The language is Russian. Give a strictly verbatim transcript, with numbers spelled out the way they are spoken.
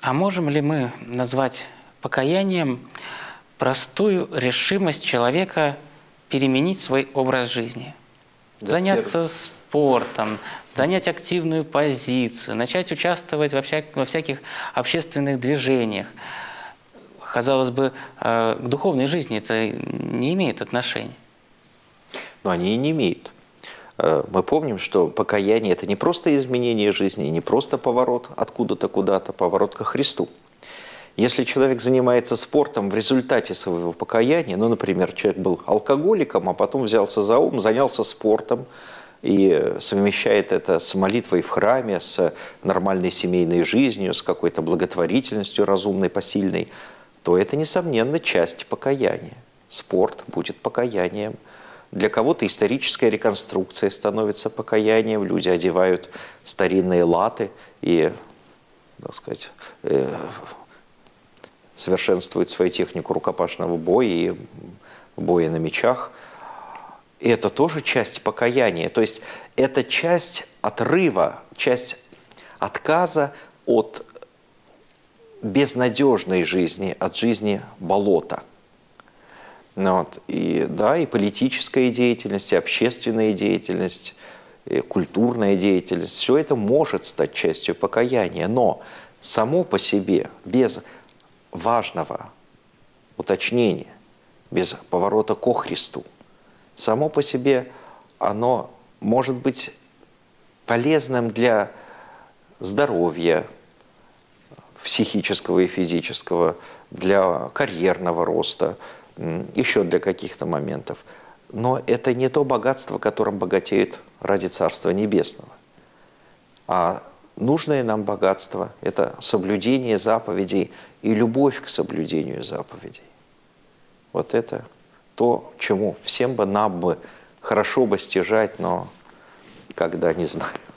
А можем ли мы назвать покаянием простую решимость человека переменить свой образ жизни? Да, Заняться спортом, занять активную позицию, начать участвовать во, вся, во всяких общественных движениях. Казалось бы, к духовной жизни это не имеет отношения. Но они и не имеют. Мы помним, что покаяние – это не просто изменение жизни, не просто поворот откуда-то куда-то, поворот ко Христу. Если человек занимается спортом в результате своего покаяния, ну, например, человек был алкоголиком, а потом взялся за ум, занялся спортом и совмещает это с молитвой в храме, с нормальной семейной жизнью, с какой-то благотворительностью разумной, посильной, то это, несомненно, часть покаяния. Спорт будет покаянием. Для кого-то историческая реконструкция становится покаянием. Люди одевают старинные латы и, так сказать, э, совершенствуют свою технику рукопашного боя и боя на мечах. И это тоже часть покаяния. То есть это часть отрыва, часть отказа от безнадежной жизни, от жизни болота. Вот. И, да, и политическая деятельность, и общественная деятельность, и культурная деятельность, все это может стать частью покаяния, но само по себе, без важного уточнения, без поворота ко Христу, само по себе оно может быть полезным для здоровья психического и физического, для карьерного роста, еще для каких-то моментов. Но это не то богатство, которым богатеют ради Царства Небесного. А нужное нам богатство – это соблюдение заповедей и любовь к соблюдению заповедей. Вот это то, чему всем бы нам бы хорошо бы стяжать, но когда не знаю.